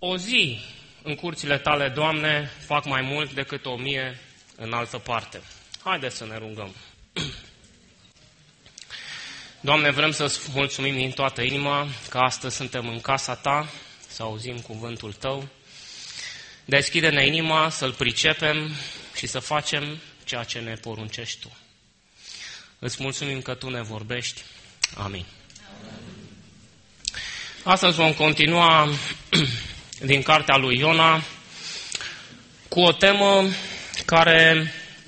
O zi în curțile tale, Doamne, fac mai mult decât 1000 în altă parte. Haideți să ne rugăm. Doamne, vrem să-ți mulțumim din toată inima că astăzi suntem în casa Ta, să auzim cuvântul Tău. Deschide-ne inima să-L pricepem și să facem ceea ce ne poruncești Tu. Îți mulțumim că Tu ne vorbești. Amin. Astăzi vom continua din cartea lui Iona cu o temă care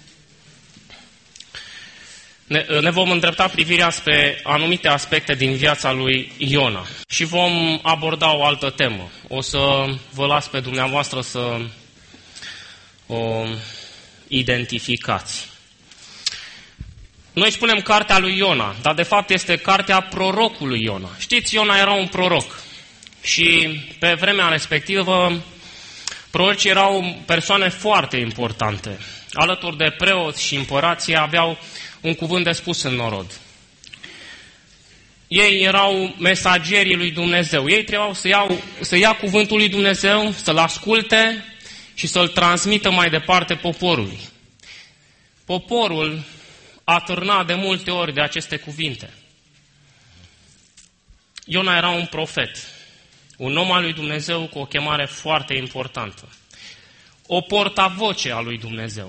ne vom îndrepta privirea spre anumite aspecte din viața lui Iona și vom aborda o altă temă. O să vă las pe dumneavoastră să o identificați. Noi spunem cartea lui Iona, dar de fapt este cartea prorocului Iona. Știți, Iona era un proroc și pe vremea respectivă prorocii erau persoane foarte importante. Alături de preoți și împărații aveau un cuvânt de spus în norod. Ei erau mesagerii lui Dumnezeu. Ei trebuiau să ia cuvântul lui Dumnezeu, să-l asculte și să-l transmită mai departe poporului. Poporul atârna de multe ori de aceste cuvinte. Iona era un profet, un om al lui Dumnezeu cu o chemare foarte importantă, o portavoce a lui Dumnezeu.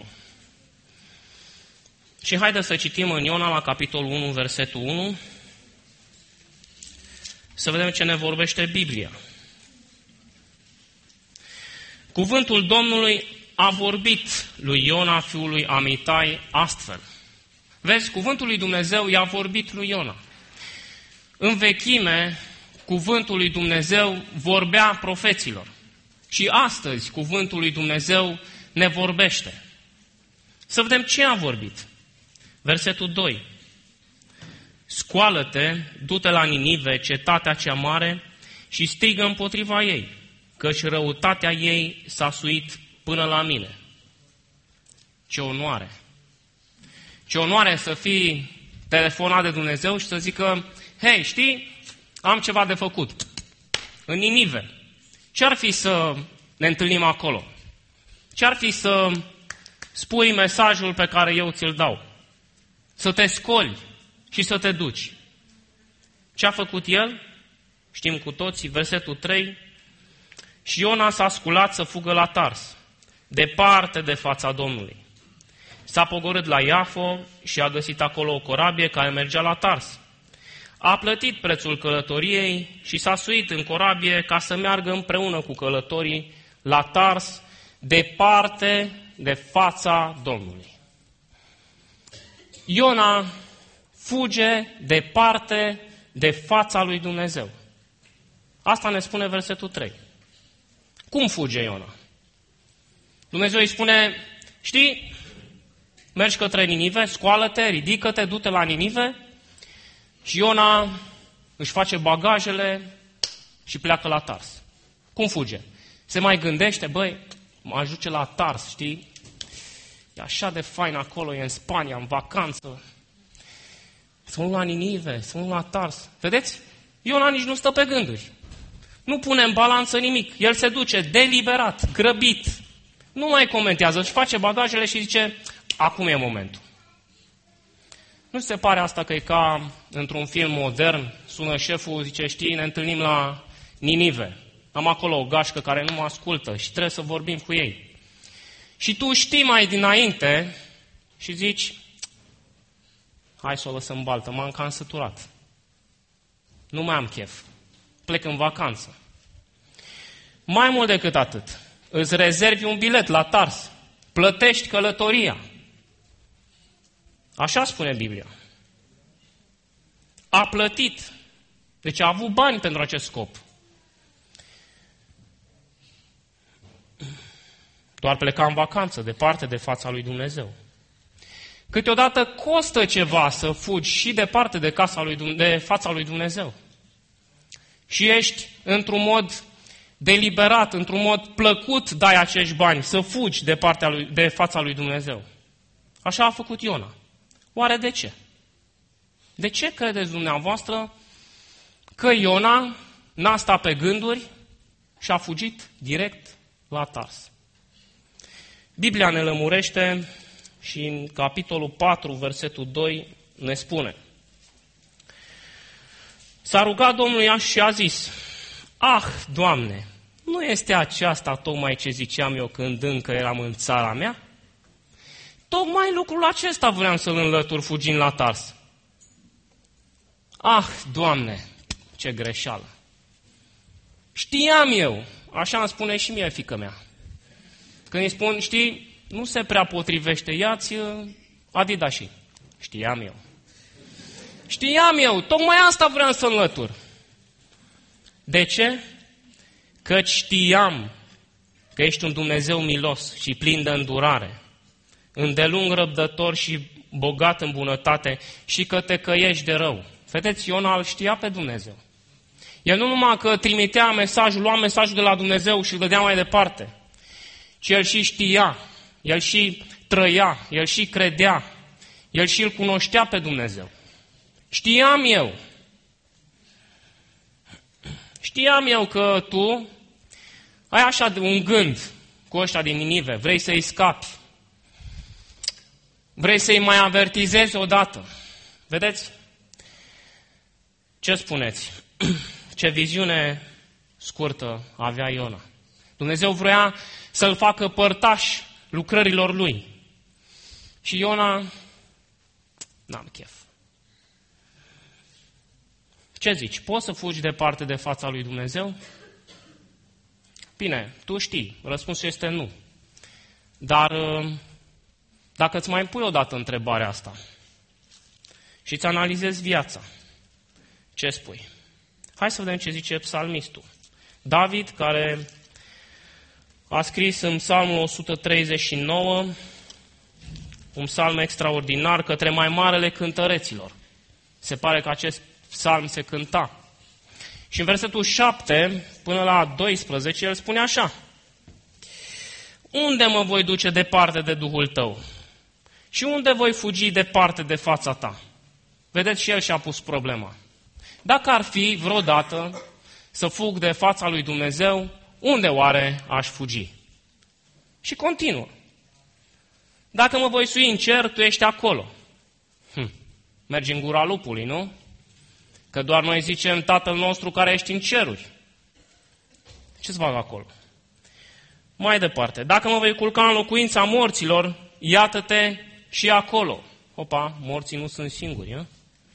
Și haideți să citim în Iona la capitolul 1, versetul 1, să vedem ce ne vorbește Biblia. Cuvântul Domnului a vorbit lui Iona, fiul lui Amitai, astfel. Vezi, cuvântul lui Dumnezeu i-a vorbit lui Iona. În vechime, cuvântul lui Dumnezeu vorbea profeților. Și astăzi, cuvântul lui Dumnezeu ne vorbește. Să vedem ce a vorbit. Versetul 2. Scoală-te, du-te la Ninive, cetatea cea mare, și strigă împotriva ei, căci răutatea ei s-a suit până la mine. Ce onoare! Ce onoare să fii telefonat de Dumnezeu și să zică, hei, știi, am ceva de făcut. În Ninive. Ce-ar fi să ne întâlnim acolo? Ce-ar fi să spui mesajul pe care eu ți-l dau? Să te scoli și să te duci. Ce a făcut el? Știm cu toții, versetul 3. Și Iona s-a sculat să fugă la Tars, departe de fața Domnului. S-a pogorât la Iafo și a găsit acolo o corabie care mergea la Tars. A plătit prețul călătoriei și s-a suit în corabie ca să meargă împreună cu călătorii la Tars, departe de fața Domnului. Iona fuge departe de fața lui Dumnezeu. Asta ne spune versetul 3. Cum fuge Iona? Dumnezeu îi spune, știi, mergi către Ninive, scoală-te, ridică-te, du-te la Ninive. Și Iona își face bagajele și pleacă la Tars. Cum fuge? Se mai gândește, băi, mă ajunge la Tars, știi? E așa de fain acolo, e în Spania, în vacanță. Să mă la Ninive, să mă la Tars. Vedeți? Iona nici nu stă pe gânduri. Nu pune în balanță nimic. El se duce deliberat, grăbit. Nu mai comentează, își face bagajele și zice, acum e momentul. Nu se pare asta că e ca într-un film modern, sună șeful, zice, știi, ne întâlnim la Ninive. Am acolo o gașcă care nu mă ascultă și trebuie să vorbim cu ei. Și tu știi mai dinainte și zici, hai să o lăsăm baltă, m-am cam săturat. Nu mai am chef. Plec în vacanță. Mai mult decât atât, îți rezervi un bilet la Tars, plătești călătoria. Așa spune Biblia. A plătit. Deci a avut bani pentru acest scop. Doar pleca în vacanță, departe de fața lui Dumnezeu. Câteodată costă ceva să fugi și departe de fața lui Dumnezeu. Și ești într-un mod deliberat, într-un mod plăcut dai acești bani, să fugi de fața lui Dumnezeu. Așa a făcut Iona. Oare de ce? De ce credeți dumneavoastră că Iona n-a stat pe gânduri și a fugit direct la Tars. Biblia ne lămurește și în capitolul 4, versetul 2, ne spune: s-a rugat Domnului și a zis: ah, Doamne, nu este aceasta tocmai ce ziceam eu când încă eram în țara mea? Tocmai lucrul acesta vreau să-l înlătur fugind la Tars. Ah, Doamne, ce greșeală! Știam eu, așa îmi spune și mie fiică mea. Când îi spun, știi, nu se prea potrivește, ia-ți Adidas-ii. Știam eu. Știam eu, tocmai asta vreau să înlătur. De ce? Căci știam că ești un Dumnezeu milos și plin de îndurare, îndelung răbdător și bogat în bunătate și că te căiești de rău. Vedeți, Iona îl știa pe Dumnezeu. El nu numai că trimitea mesajul, lua mesajul de la Dumnezeu și îl dădea mai departe, ci el și știa, el și trăia, el și credea, el și îl cunoștea pe Dumnezeu. Știam eu că tu ai așa un gând cu ăștia din Ninive, vrei să-i scapi, vrei să-i mai avertizezi odată. Vedeți? Ce spuneți? Ce viziune scurtă avea Iona. Dumnezeu vrea să-l facă părtaș lucrărilor lui. Și Iona, n-am chef. Ce zici? Poți să fugi departe de fața lui Dumnezeu? Bine, tu știi, răspunsul este nu. Dar dacă îți mai pui odată întrebarea asta și îți analizezi viața, ce spui? Hai să vedem ce zice psalmistul. David, care a scris în psalmul 139, un psalm extraordinar, către mai marele cântăreților. Se pare că acest psalm se cânta. Și în versetul 7 până la 12 el spune așa: unde mă voi duce departe de Duhul tău? Și unde voi fugi departe de fața ta? Vedeți, și el și-a pus problema. Dacă ar fi vreodată să fug de fața lui Dumnezeu, unde oare aș fugi? Și continuă. Dacă mă voi sui în cer, tu ești acolo. Mergi în gura lupului, nu? Că doar noi zicem Tatăl nostru care ești în ceruri. Ce-ți fac acolo? Mai departe. Dacă mă voi culca în locuința morților, iată-te și acolo. Opa, morții nu sunt singuri, nu?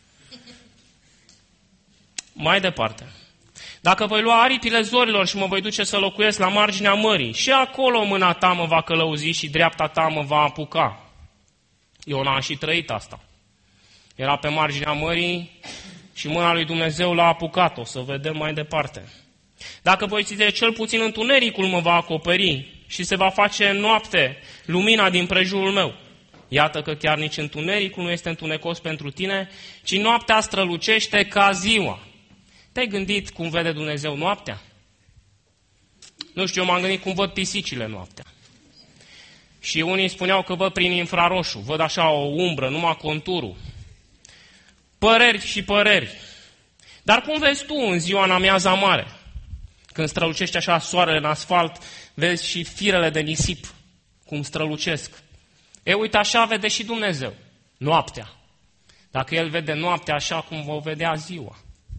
Mai departe. Dacă voi lua aripile zorilor și mă voi duce să locuiesc la marginea mării, și acolo mâna ta mă va călăuzi și dreapta ta mă va apuca. Iona a și trăit asta. Era pe marginea mării și mâna lui Dumnezeu l-a apucat. O să vedem mai departe. Dacă voi ține, cel puțin întunericul mă va acoperi și se va face noapte lumina din prejurul meu. Iată că chiar nici întunericul nu este întunecos pentru tine, ci noaptea strălucește ca ziua. Te-ai gândit cum vede Dumnezeu noaptea? Nu știu, eu m-am gândit cum văd pisicile noaptea. Și unii spuneau că văd prin infraroșu, văd așa o umbră, numai conturul. Păreri și păreri. Dar cum vezi tu în ziua în amiaza mare? Când strălucește așa soarele în asfalt, vezi și firele de nisip, cum strălucesc. E, uite, așa vede și Dumnezeu, noaptea. Dacă El vede noaptea așa cum o vedea ziua.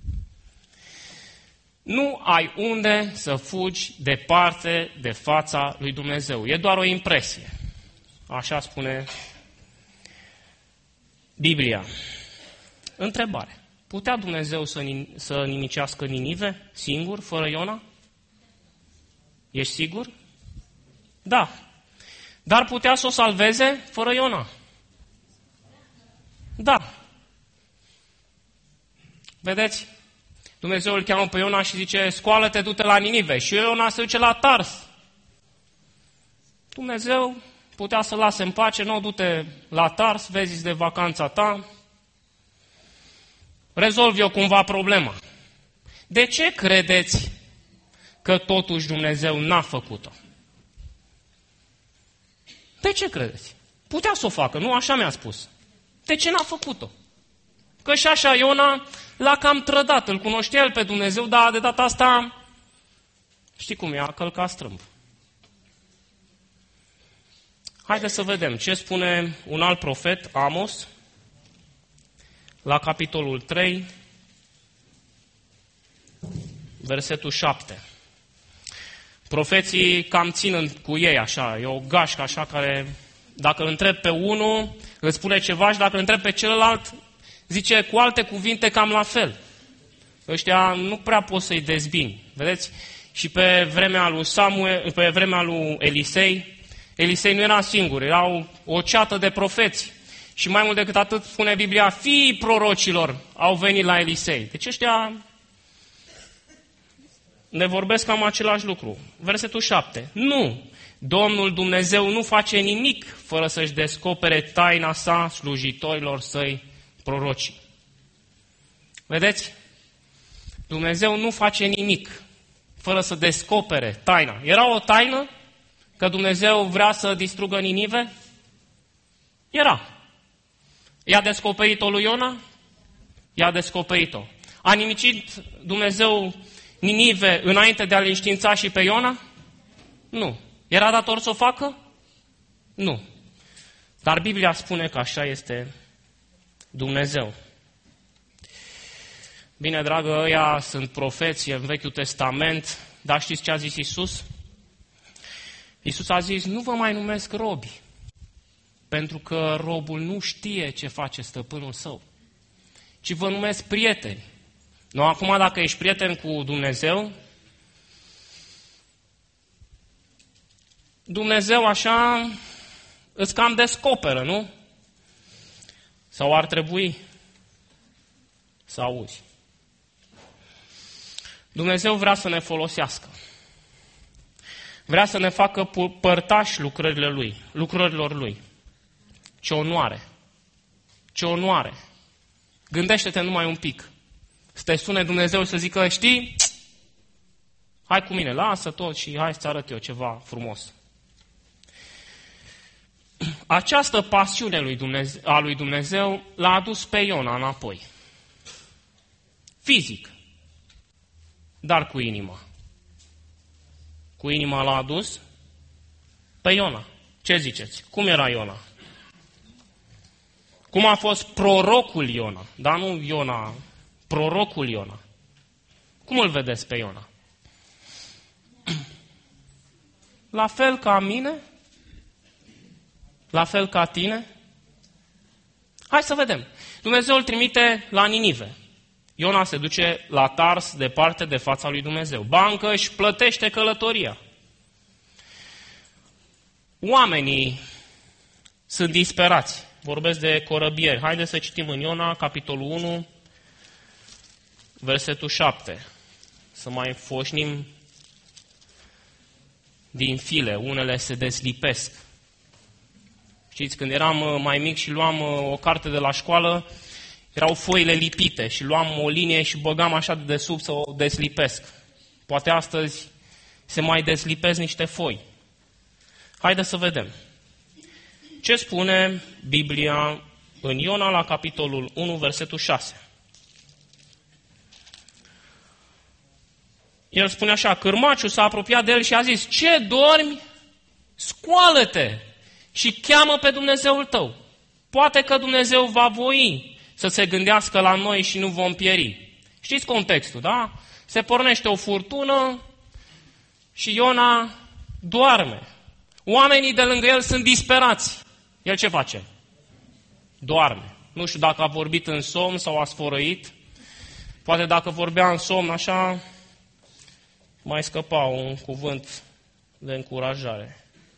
Nu ai unde să fugi departe de fața lui Dumnezeu. E doar o impresie. Așa spune Biblia. Întrebare. Putea Dumnezeu să nimicească Ninive singur, fără Iona? Ești sigur? Da. Dar putea să o salveze fără Iona? Da. Vedeți? Dumnezeu îl cheamă pe Iona și zice, scoală-te, du-te la Ninive. Și Iona se duce la Tars. Dumnezeu putea să lase în pace, nu, du-te la Tars, vezi de vacanța ta, rezolvi eu cumva problema. De ce credeți că totuși Dumnezeu n-a făcut-o? De ce credeți? Putea să o facă, nu? Așa mi-a spus. De ce n-a făcut-o? Că și așa Iona l-a cam trădat, îl cunoștea el pe Dumnezeu, dar de data asta Știi cum e? A călcat strâmb. Haideți să vedem ce spune un alt profet, Amos, la capitolul 3, versetul 7. Profeții cam țin cu ei așa, e o gașcă așa care, dacă îl întreb pe unul, îți spune ceva și dacă îl întreb pe celălalt, zice cu alte cuvinte cam la fel. Ăștia nu prea poți să-i dezbini. Vedeți? Și pe vremea lui Samuel, pe vremea lui Elisei nu era singur, erau o ceată de profeți. Și mai mult decât atât spune Biblia, fiii prorocilor au venit la Elisei. Deci ăștia ne vorbesc cam același lucru. Versetul 7. Nu, Domnul Dumnezeu nu face nimic fără să-și descopere taina sa slujitorilor săi prorocii. Vedeți? Dumnezeu nu face nimic fără să descopere taina. Era o taină că Dumnezeu vrea să distrugă Ninive? Era. I-a descoperit-o lui Iona? I-a descoperit-o. A nimicit Dumnezeu Ninive înainte de a-l înștiința și pe Iona? Nu. Era dator să o facă? Nu. Dar Biblia spune că așa este Dumnezeu. Bine, dragă, ăia sunt profeți în Vechiul Testament, dar știți ce a zis Iisus? Iisus a zis, nu vă mai numesc robi, pentru că robul nu știe ce face stăpânul său, ci vă numesc prieteni. Nu, acum dacă ești prieten cu Dumnezeu, Dumnezeu așa îți cam descoperă, nu? Sau ar trebui să auzi. Dumnezeu vrea să ne folosească. Vrea să ne facă părtași lucrărilor Lui. Ce onoare! Ce onoare! Gândește-te numai un pic. Să te sune Dumnezeu să zică, știi, hai cu mine, lasă tot și hai să-ți arăt eu ceva frumos. Această pasiune a lui Dumnezeu l-a adus pe Iona înapoi. Fizic, dar cu inima. Cu inima l-a adus pe Iona. Ce ziceți? Cum era Iona? Cum a fost prorocul Iona? Dar nu Iona, prorocul Iona. Cum îl vedeți pe Iona? La fel ca mine? La fel ca tine? Hai să vedem. Dumnezeu îl trimite la Ninive. Iona se duce la Tars, departe de fața lui Dumnezeu. Bancă își plătește călătoria. Oamenii sunt disperați. Vorbesc de corăbieri. Haideți să citim în Iona, capitolul 1, versetul 7. Să mai foșnim din file. Unele se deslipesc. Știți, când eram mai mic și luam o carte de la școală, erau foile lipite și luam o linie și băgam așa de desubt să o deslipesc. Poate astăzi se mai deslipesc niște foi. Haideți să vedem. Ce spune Biblia în Iona la capitolul 1, versetul 6? El spune așa, cârmaciul s-a apropiat de el și a zis, ce dormi? Scoală-te și cheamă pe Dumnezeul tău. Poate că Dumnezeu va voi să se gândească la noi și nu vom pieri. Știți contextul, da? Se pornește o furtună și Iona doarme. Oamenii de lângă el sunt disperați. El ce face? Doarme. Nu știu dacă a vorbit în somn sau a sfărăit. Poate dacă vorbea în somn așa, mai scăpa un cuvânt de încurajare.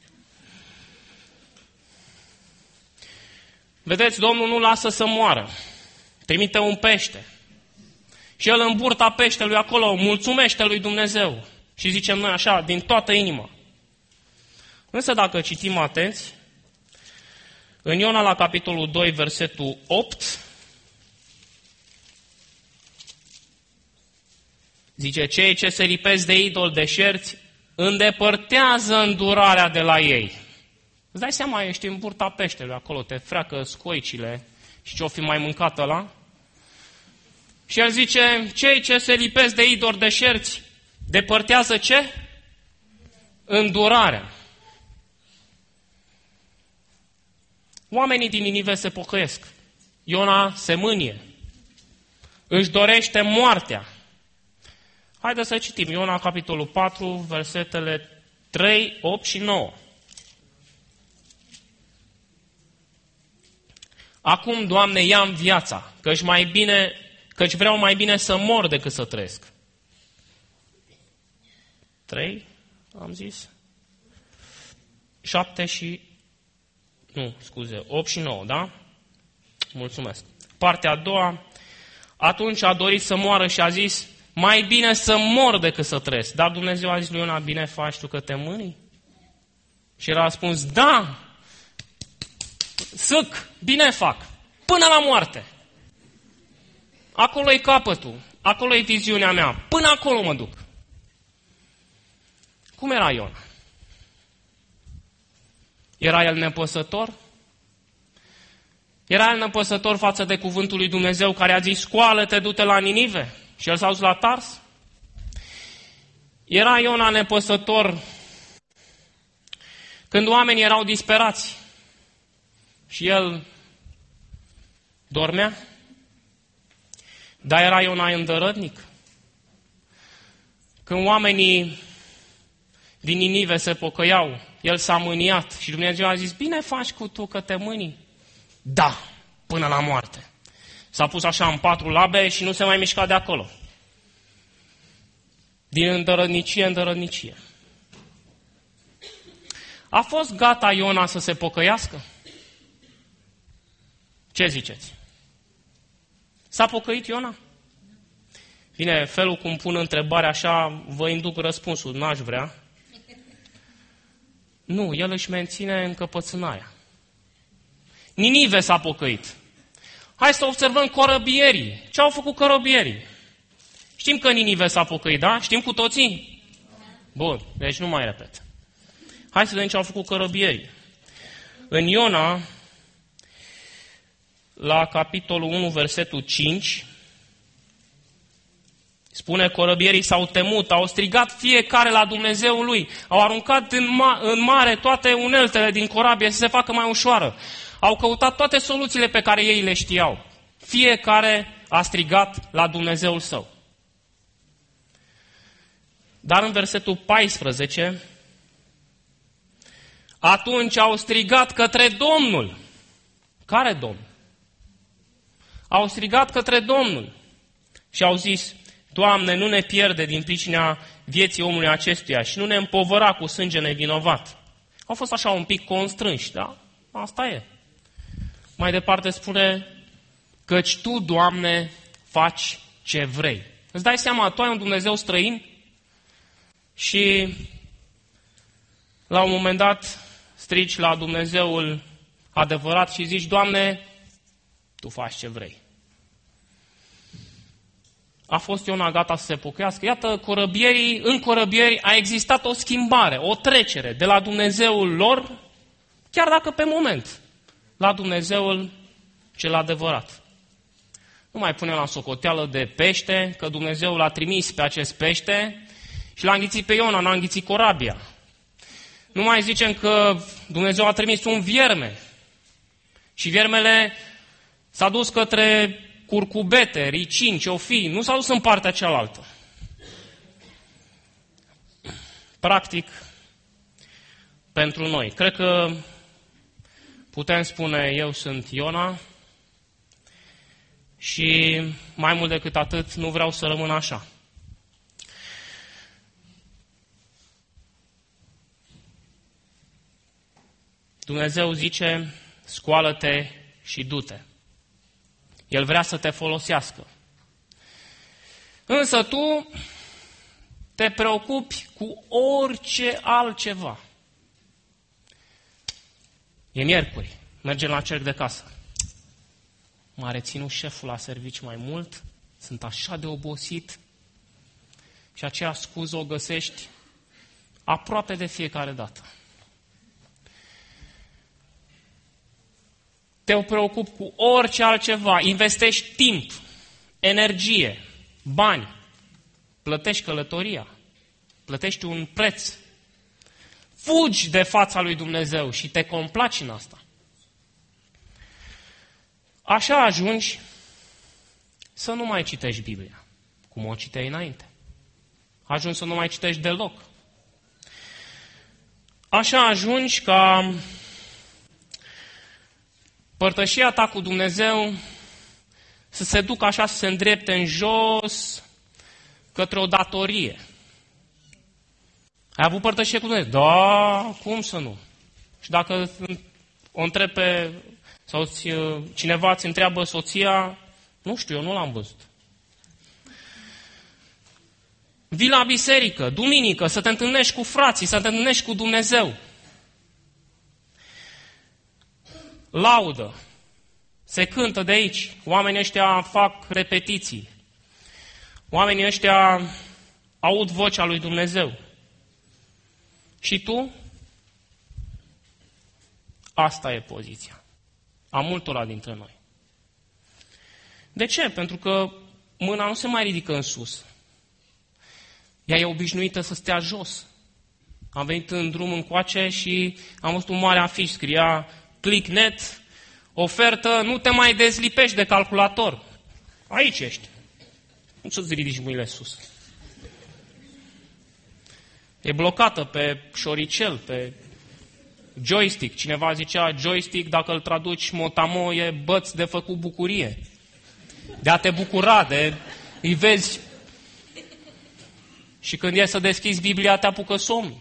Vedeți, Domnul nu lasă să moară. Trimite un pește. Și el în burta peștelui acolo mulțumește lui Dumnezeu. Și zicem noi așa, din toată inima. Însă dacă citim atenți, în Iona la capitolul 2, versetul 8, zice, cei ce se lipesc de idol deșerți îndepărtează îndurarea de la ei. Îți dai seama, ești în burta peștelui, acolo te freacă scoicile și ce-o fi mai mâncat ăla? Și el zice, cei ce se lipesc de idoli deșerți depărtează ce? îndurarea. Oamenii din Ninive se pocăiesc. Iona se mânie. Își dorește moartea. Haideți să citim Iona, capitolul 4, versetele 3, 8 și 9. Acum, Doamne, ia-mi viața, căci vreau mai bine să mor decât să trăiesc. 3, am zis? 8 și 9, da? Mulțumesc. Partea a doua, atunci a dorit să moară și a zis, mai bine să mor decât să trăiesc. Dar Dumnezeu a zis lui Iona, bine faci tu că te mâni? Și el a răspuns, da, bine fac, până la moarte. Acolo e capătul, acolo e viziunea mea, până acolo mă duc. Cum era Iona? Era el nepăsător? Era el nepăsător față de cuvântul lui Dumnezeu care a zis, scoală-te, du-te la Ninive? Și el s-a dus la Tars? Era Iona nepăsător când oamenii erau disperați și el dormea? Dar era Iona îndărătnic? Când oamenii din Ninive se pocăiau, el s-a mâniat și Dumnezeu a zis, bine faci cu tu că te mâni? Da, până la moarte. S-a pus așa în 4 labe și nu se mai mișca de acolo. Din îndărătnicie în îndărătnicie. A fost gata Iona să se pocăiască? Ce ziceți? S-a pocăit Iona? Bine, felul cum pun întrebarea așa, vă induc răspunsul, n-aș vrea. Nu, el își menține încăpățânarea. Ninive s-a pocăit. Hai să observăm corăbierii. Ce au făcut corăbierii? Știm că Ninive s-a pocăit, da? Știm cu toții? Bun, deci nu mai repet. Hai să vedem ce au făcut corăbierii. În Iona, la capitolul 1, versetul 5, spune, corăbierii s-au temut, au strigat fiecare la Dumnezeul lui, au aruncat în mare toate uneltele din corabie să se facă mai ușoară. Au căutat toate soluțiile pe care ei le știau. Fiecare a strigat la Dumnezeul său. Dar în versetul 14, atunci au strigat către Domnul. Care Domn? Au strigat către Domnul și au zis, Doamne, nu ne pierde din pricina vieții omului acestuia și nu ne împovăra cu sânge nevinovat. Au fost așa un pic constrânși, da? Asta e. Mai departe spune, căci Tu, Doamne, faci ce vrei. Îți dai seama, Tu ai un Dumnezeu străin și la un moment dat strici la Dumnezeul adevărat și zici, Doamne, Tu faci ce vrei. A fost Iona gata să se pocăiască. Iată, în corăbieri a existat o schimbare, o trecere de la Dumnezeul lor, chiar dacă pe moment, la Dumnezeul cel adevărat. Nu mai punem la socoteală de pește, că Dumnezeu l-a trimis pe acest pește și l-a înghițit pe Iona, n-a înghițit corabia. Nu mai zicem că Dumnezeu a trimis un vierme și viermele s-a dus către curcubete, ricini, ciofii, nu s-a dus în partea cealaltă. Practic, pentru noi, cred că putem spune, eu sunt Iona și mai mult decât atât, nu vreau să rămân așa. Dumnezeu zice, scoală-te și du-te. El vrea să te folosească. Însă tu te preocupi cu orice altceva. E miercuri, mergem la cerc de casă. M-a reținut șeful la serviciu mai mult, sunt așa de obosit și aceea scuză o găsești aproape de fiecare dată. Te preocupi cu orice altceva, investești timp, energie, bani, plătești călătoria, plătești un preț, fugi de fața lui Dumnezeu și te complaci în asta. Așa ajungi să nu mai citești Biblia, cum o citeai înainte. Ajungi să nu mai citești deloc. Așa ajungi ca părtășia ta cu Dumnezeu să se ducă așa, să se îndrepte în jos către o datorie. Ai avut părtășie cu Dumnezeu? Da, cum să nu? Și dacă o întreb sau cineva îți întreabă soția, nu știu, eu nu l-am văzut. Vii la biserică, duminică, să te întâlnești cu frații, să te întâlnești cu Dumnezeu. Laudă. Se cântă de aici. Oamenii ăștia fac repetiții. Oamenii ăștia aud vocea lui Dumnezeu. Și tu? Asta e poziția a multora dintre noi. De ce? Pentru că mâna nu se mai ridică în sus. Ea e obișnuită să stea jos. Am venit în drum încoace și am văzut un mare afiș, scria ClickNet, ofertă, nu te mai dezlipești de calculator. Aici ești. Nu să-ți ridici mâinile sus. E blocată pe șoricel, pe joystick. Cineva zicea joystick, dacă îl traduci motamo, e băț de făcut bucurie. De a te bucura, îi vezi. Și când e să deschizi Biblia, te apucă somn.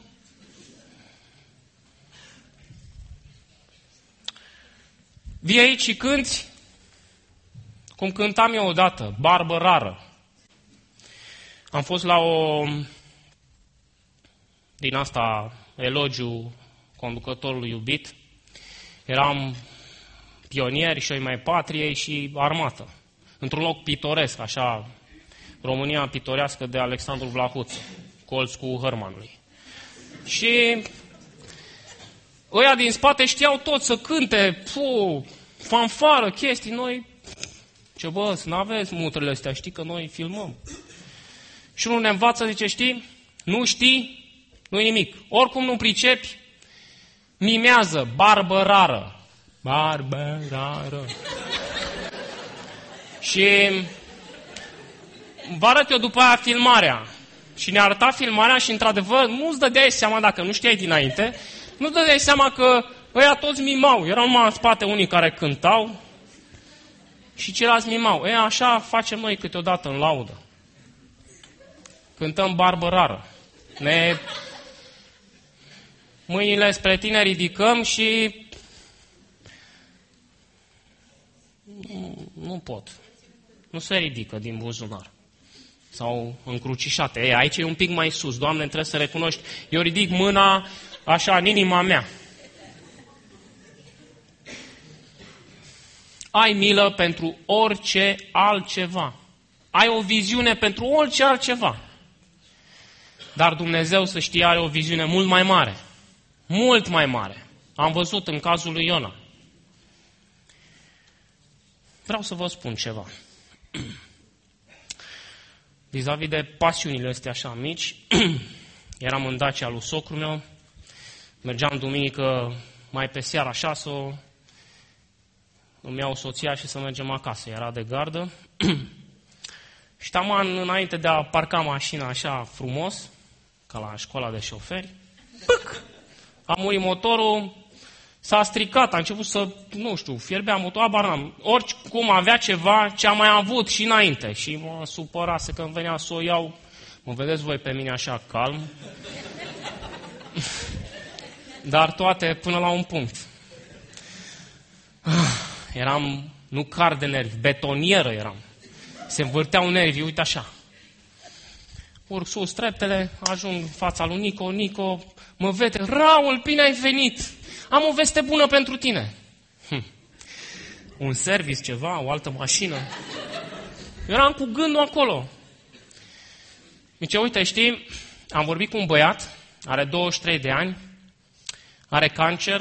Vii aici și cânti cum cântam eu odată, barbă rară. Am fost la o din asta elogiu conducătorului iubit. Eram pionieri și mai patriei și armată. Într-un loc pitoresc, așa, România pitorească de Alexandru Vlahuță, colț cu Hărmanului. Și ăia din spate știau tot să cânte, fanfară, chestii, noi, ce bă, să n-aveți mutrele astea, știi că noi filmăm. Și unul ne învață, zice, știi, nu știi, nu-i nimic. Oricum nu pricepi, mimează, barbă rară. Barbă rară. Și vă arăt eu după aia filmarea. Și ne arăta filmarea și, într-adevăr, nu-ți dădeai seama, dacă nu știai dinainte, nu-ți dădeai seama că ăia toți mimau. Erau numai în spate unii care cântau și ceilalți mimau. Așa facem noi câteodată în laudă. Cântăm barbă rară. Mâinile spre tine ridicăm și nu pot. Nu se ridică din buzunar. Sau încrucișate. Aici e un pic mai sus. Doamne, trebuie să recunoști. Eu ridic mâna așa în inima mea. Ai milă pentru orice altceva. Ai o viziune pentru orice altceva. Dar Dumnezeu, să știi, are o viziune mult mai mare. Mult mai mare. Am văzut în cazul lui Iona. Vreau să vă spun ceva. Vis-a-vis de pasiunile astea așa mici, eram în Dacia lui socrul meu, mergeam duminică mai pe seara așa să îmi iau soția și să mergem acasă. Era de gardă. Și taman înainte de a parca mașina așa frumos, ca la școala de șoferi, a murit motorul, s-a stricat, a început să, nu știu, fierbea motorul, abar n-am. Oricum avea ceva ce am mai avut și înainte. Și mă supărase când venea să o iau. Mă vedeți voi pe mine așa calm. Dar toate până la un punct. Eram, nu car de nervi, betonieră eram. Se învârteau nervii, uite așa. Urc sus treptele, ajung în fața lui Nico. Nico mă vede, Raul, bine ai venit! Am o veste bună pentru tine. Un service, ceva, o altă mașină. Eram cu gândul acolo. Zice, uite, știi, am vorbit cu un băiat, are 23 de ani, are cancer,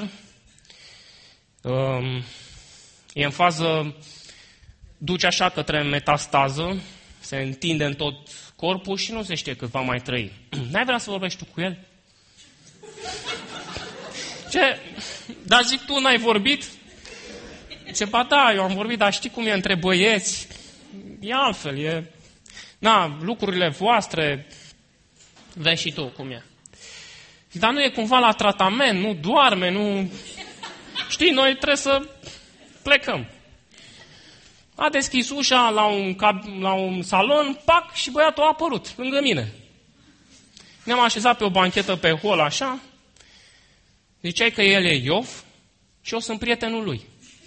e în fază, duce așa către metastază, se întinde în tot corpul și nu se știe cât va mai trăi. N-ai vrea să vorbești tu cu el? Ce? Dar zic, tu n-ai vorbit? Ce, ba da, eu am vorbit, dar știi cum e între băieți? E altfel, e... Na, lucrurile voastre, vezi și tu cum e. Dar nu e cumva la tratament, nu doarme, nu... Știi, noi trebuie să plecăm. A deschis ușa la un salon, pac, și băiatul a apărut lângă mine. Ne-am așezat pe o banchetă pe hol, așa. Ziceai că el e Iov și eu sunt prietenul lui.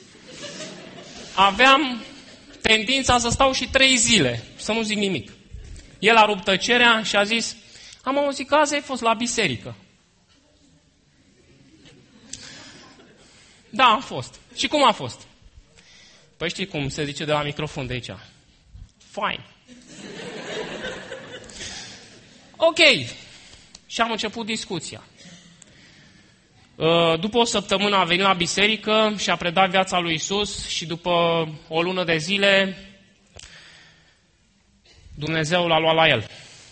Aveam tendința să stau și 3 zile, să nu zic nimic. El a rupt tăcerea și a zis, am auzit că azi ai fost la biserică. Da, am fost. Și cum a fost? Păi știi cum se zice de la microfon de aici. Fine. Ok. Și am început discuția. După o săptămână a venit la biserică și a predat viața lui Iisus și după o lună de zile Dumnezeu l-a luat la el.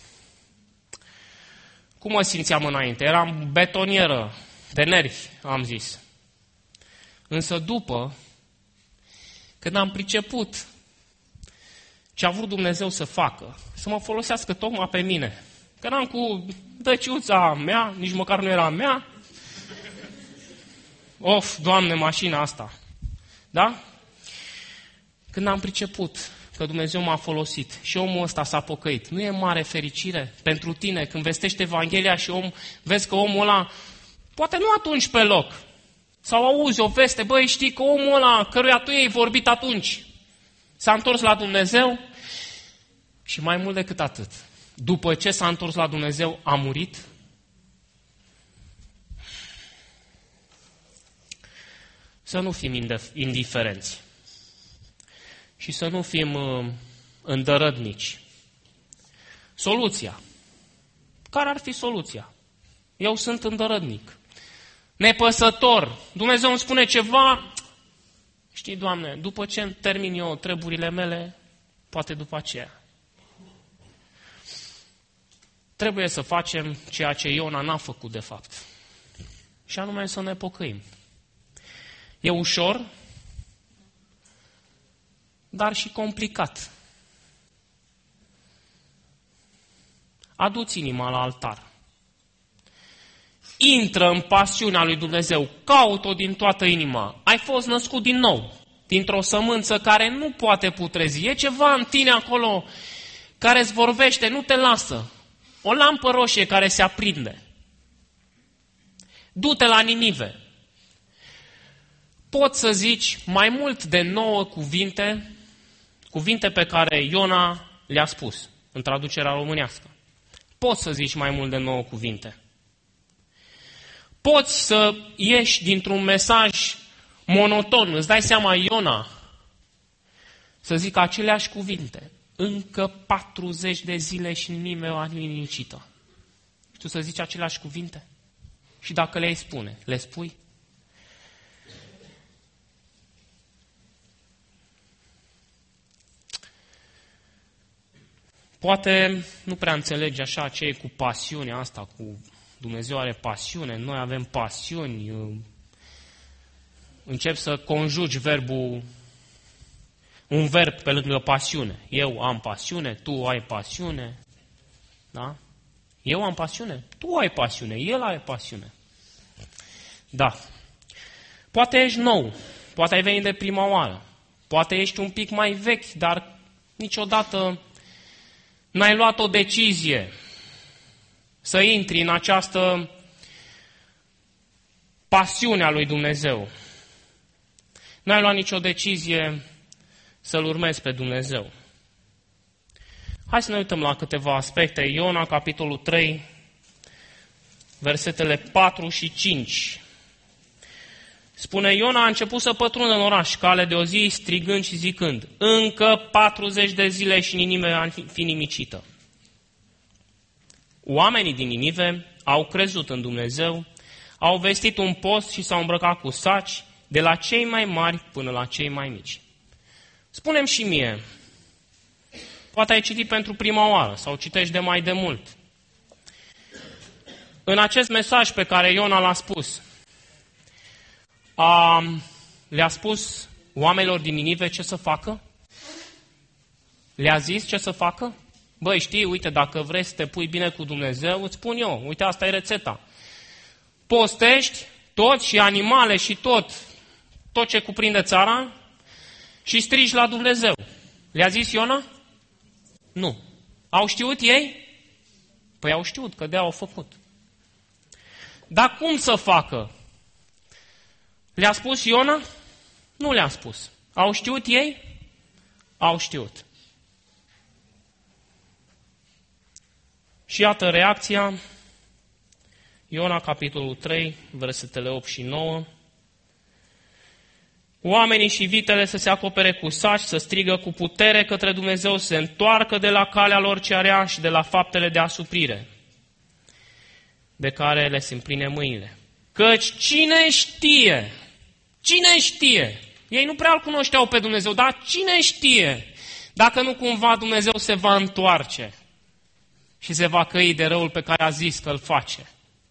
Cum mă simțeam înainte? Eram betonieră de nervi, am zis. Însă după, când am priceput ce a vrut Dumnezeu să facă, să mă folosească tocmai pe mine, că eram cu dăciuța mea, nici măcar nu era mea, of, Doamne, mașina asta, da? Când am priceput că Dumnezeu m-a folosit și omul ăsta s-a pocăit, nu e mare fericire pentru tine când vestești Evanghelia și vezi că omul ăla, poate nu atunci pe loc, sau auzi o veste, băi, știi că omul ăla căruia tu i-ai vorbit atunci s-a întors la Dumnezeu și mai mult decât atât, după ce s-a întors la Dumnezeu, a murit? Să nu fim indiferenți și să nu fim îndărădnici. Soluția. Care ar fi soluția? Eu sunt îndărădnic. Nepăsător. Dumnezeu îmi spune ceva, știi, Doamne, după ce termin eu treburile mele, poate după aceea. Trebuie să facem ceea ce Iona n-a făcut de fapt. Și anume să ne pocăim. E ușor, dar și complicat. Adu-ți inima la altar. Intră în pasiunea lui Dumnezeu, caut-o din toată inima. Ai fost născut din nou, dintr-o sămânță care nu poate putrezi. E ceva în tine acolo care îți vorbește, nu te lasă. O lampă roșie care se aprinde. Du-te la Ninive. Poți să zici mai mult de 9 cuvinte pe care Iona le-a spus în traducerea românească. Poți să zici mai mult de 9 cuvinte. Poți să ieși dintr-un mesaj monoton. Îți dai seama, Iona, să zic aceleași cuvinte. Încă 40 de zile și nimeni o liniștită. Și tu să zici aceleași cuvinte? Și dacă le-ai spune, le spui? Poate nu prea înțelegi așa ce e cu pasiunea asta, cu Dumnezeu are pasiune, noi avem pasiuni. Încep să conjugi un verb pe lângă pasiune. Eu am pasiune, tu ai pasiune. Da? Eu am pasiune, tu ai pasiune, el are pasiune. Da. Poate ești nou, poate ai venit de prima oară, poate ești un pic mai vechi, dar niciodată n-ai luat o decizie să intri în această pasiune a lui Dumnezeu. N-ai luat nicio decizie să-L urmezi pe Dumnezeu. Hai să ne uităm la câteva aspecte. Iona, capitolul 3, versetele 4 și 5. Spune, Iona a început să pătrundă în oraș, cale de o zi, strigând și zicând, încă 40 de zile și Ninive ar fi nimicită. Oamenii din Ninive au crezut în Dumnezeu, au vestit un post și s-au îmbrăcat cu saci, de la cei mai mari până la cei mai mici. Spune-mi și mie, poate ai citit pentru prima oară sau citești de mai de mult. În acest mesaj pe care Iona l-a spus, le-a spus oamenilor din Ninive ce să facă? Le-a zis ce să facă? Băi, știi, uite, dacă vrei să te pui bine cu Dumnezeu, îți spun eu, uite, asta e rețeta. Postești tot și animale și tot ce cuprinde țara și strigi la Dumnezeu. Le-a zis Iona? Nu. Au știut ei? Păi au știut, că de-aia au făcut. Dar cum să facă? Le-a spus Iona? Nu le-a spus. Au știut ei? Au știut. Și iată reacția, Iona, capitolul 3, versetele 8 și 9. Oamenii și vitele să se acopere cu saci, să strigă cu putere către Dumnezeu, să se întoarcă de la calea lor cea rea și de la faptele de asuprire, de care le se împline mâinile. Căci cine știe, ei nu prea îl cunoșteau pe Dumnezeu, dar cine știe dacă nu cumva Dumnezeu se va întoarce și se va căi de răul pe care a zis că îl face.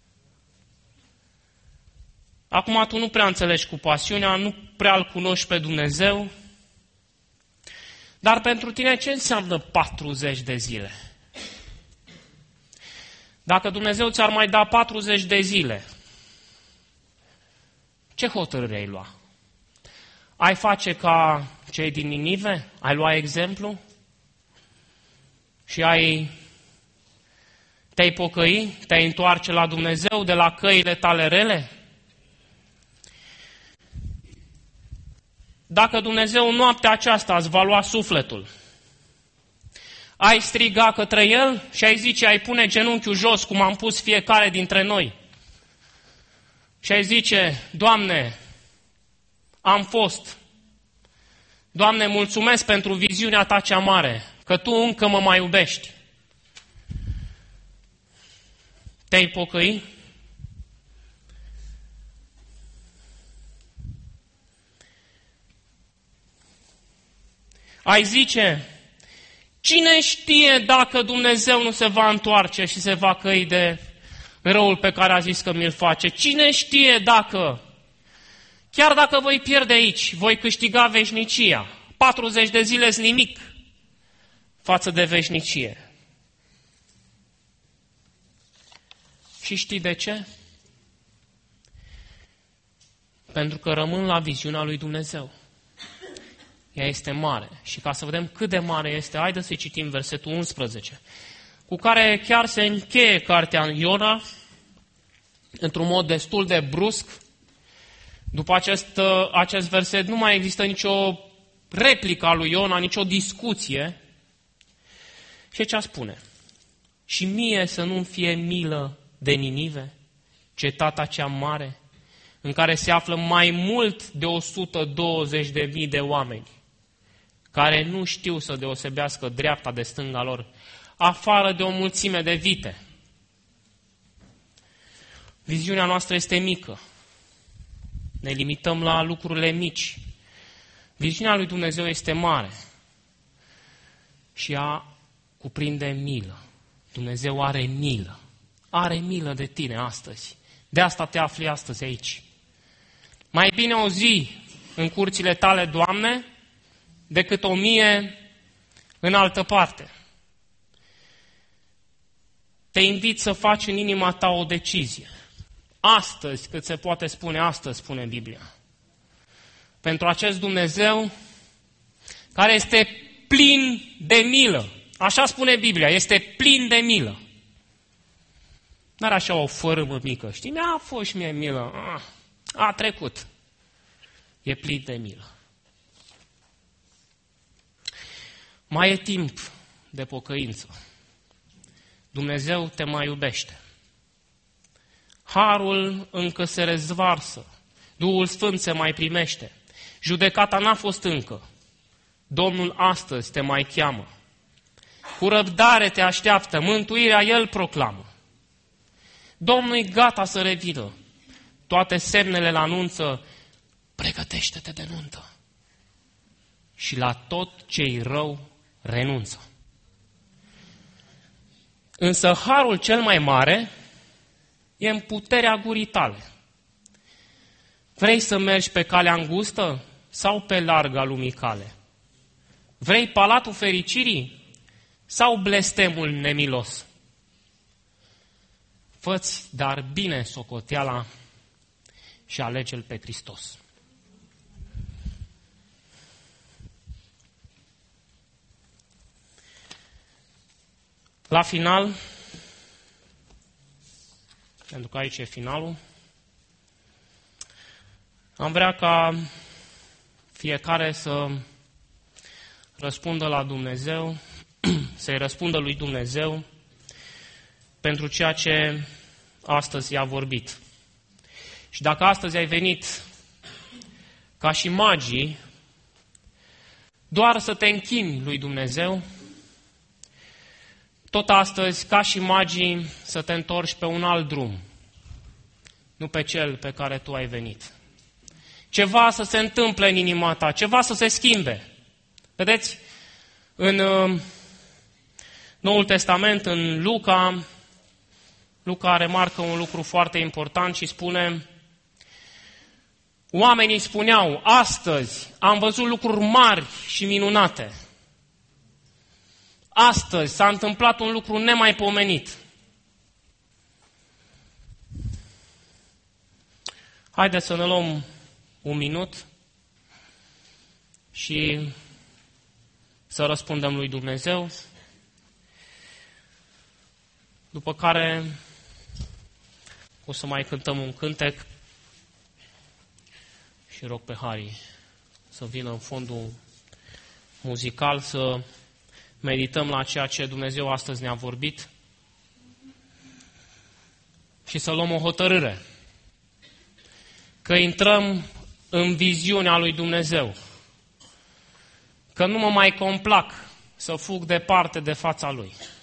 Acum tu nu prea înțelegi cu pasiunea, nu prea îl cunoști pe Dumnezeu, dar pentru tine ce înseamnă 40 de zile? Dacă Dumnezeu ți-ar mai da 40 de zile, ce hotărâre ai lua? Ai face ca cei din Ninive? Ai lua exemplu? Și te-ai pocăi? Te-ai întoarce la Dumnezeu de la căile tale rele? Dacă Dumnezeu în noaptea aceasta îți va lua sufletul, ai striga către El și ai zice, ai pune genunchiul jos, cum am pus fiecare dintre noi. Și ai zice, Doamne, am fost. Doamne, mulțumesc pentru viziunea Ta cea mare, că Tu încă mă mai iubești. Te-ai pocăi? Ai zice, cine știe dacă Dumnezeu nu se va întoarce și se va căi de răul pe care a zis că mi-l face? Cine știe dacă, chiar dacă voi pierde aici, voi câștiga veșnicia? 40 de zile-s nimic față de veșnicie. Și știi de ce? Pentru că rămân la viziunea lui Dumnezeu. Ea este mare. Și ca să vedem cât de mare este, haideți să citim versetul 11, cu care chiar se încheie cartea Iona, într-un mod destul de brusc. După acest verset nu mai există nicio replică a lui Iona, nicio discuție. Și ce spune? Și mie să nu-mi fie milă de Ninive, cetatea cea mare, în care se află mai mult de 120.000 de oameni, care nu știu să deosebească dreapta de stânga lor, afară de o mulțime de vite. Viziunea noastră este mică. Ne limităm la lucrurile mici. Viziunea lui Dumnezeu este mare și ea cuprinde milă. Dumnezeu are milă. Are milă de tine astăzi. De asta te afli astăzi aici. Mai bine o zi în curțile tale, Doamne, decât 1000 în altă parte. Te invit să faci în inima ta o decizie. Astăzi, cât se poate spune, astăzi spune Biblia. Pentru acest Dumnezeu care este plin de milă. Așa spune Biblia, este plin de milă. N-are așa o fărâmă mică, știi? Mi-a fost și mie milă. A trecut. E plin de milă. Mai e timp de pocăință. Dumnezeu te mai iubește. Harul încă se rezvarsă. Duhul Sfânt se mai primește. Judecata n-a fost încă. Domnul astăzi te mai cheamă. Cu răbdare te așteaptă. Mântuirea El proclamă. Domnul-i gata să revină. Toate semnele îl anunță. Pregătește-te de nuntă. Și la tot ce-i rău renunță. Însă harul cel mai mare e în puterea gurii tale. Vrei să mergi pe calea îngustă sau pe larga lumii cale? Vrei palatul fericirii sau blestemul nemilos? Fă-ți dar bine socoteala și alege-L pe Hristos. La final, pentru că aici e finalul, am vrea ca fiecare să răspundă la Dumnezeu, să-i răspundă lui Dumnezeu pentru ceea ce astăzi i-a vorbit. Și dacă astăzi ai venit ca și magii, doar să te închini lui Dumnezeu, tot astăzi, ca și magii, să te întorci pe un alt drum, nu pe cel pe care tu ai venit. Ceva să se întâmple în inima ta, ceva să se schimbe. Vedeți, în Noul Testament, în Luca remarcă un lucru foarte important și spune: oamenii spuneau, astăzi am văzut lucruri mari și minunate. Astăzi s-a întâmplat un lucru nemaipomenit. Haideți să ne luăm un minut și să răspundem lui Dumnezeu, după care o să mai cântăm un cântec și rog pe Hari să vină în fondul muzical să medităm la ceea ce Dumnezeu astăzi ne-a vorbit și să luăm o hotărâre că intrăm în viziunea lui Dumnezeu, că nu mă mai complac să fug departe de fața Lui.